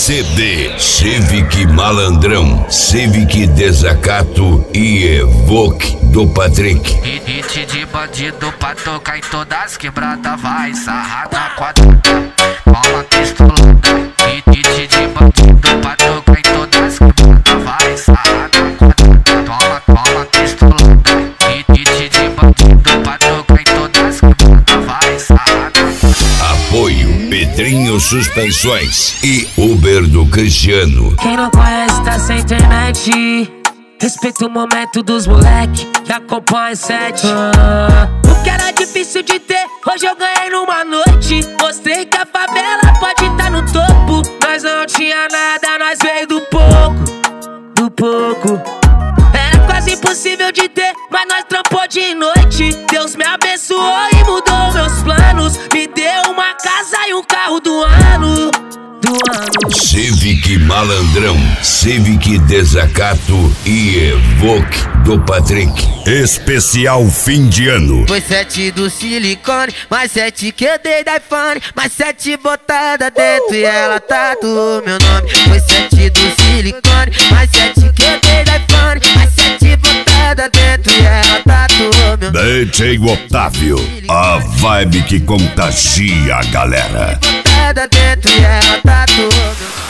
CD Civic Malandrão, Civic Desacato e Evoque do Patrick. Hit de bandido pra tocar em todas as quebradas, vai sarrar na quadra, toma pistolada. Hit de bandido pra tocar em todas as quebradas, vai sarrar na quadra, toma pistolada. Hit de bandido pra tocar em todas as quebradas, vai sarrar na quadra. Apoio Pedrinho Suspensões e Uber do Cristiano. Quem não conhece tá sem internet. Respeita o momento dos moleque que acompanha 7. O que era difícil de ter, hoje eu ganhei numa noite. Mostrei que a favela pode estar no topo. Nós não tinha nada, nós veio do pouco. Era quase impossível de ter, mas nós trampou de noite. Deus me abençoou e mudou meus planos. Me deu uma casa e um carro do ano. Civic Malandrão, Civic Desacato e Evoque do Patrick. Especial fim de ano. Foi 7 do silicone, mais 7 que eu dei da iPhone, mais 7 botada dentro e ela tatuou meu nome. Foi 7 do silicone, mais 7 que eu dei da iPhone, mais 7 botada dentro e ela tatuou meu nome. DJ Otávio, a vibe que contagia a galera. Botada dentro e ela tatuou meu nome.